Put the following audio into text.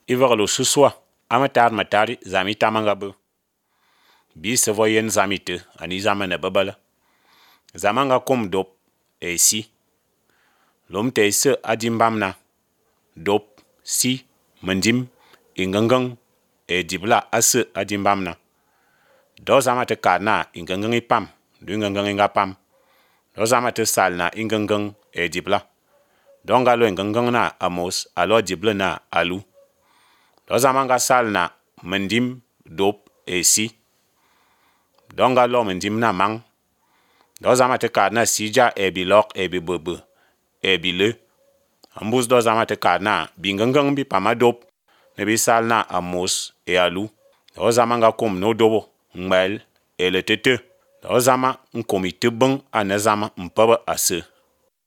ivegelo susua ametari zami tamanga be bi se vo yen zami te ani zamane bebele zamanga kom dop si lom te se adimbamna dop si mendim ingengeng dibla ase adimbamna do zama te kana ingengeng ipam du ingengeng ingapam do zama te salna ingengeng dibla donga lo ingengeng na amos alo dible na alu do zamanga salna mendim dop si donga lo mendim na mang do zama te kana sija bilok bibebe bile ambus do zama te kana bingengeng bi pamadop ne bi salna amos alu do zamanga kom no dobo ngmel ele tete do zama nkomite beng ane zama mpebe ase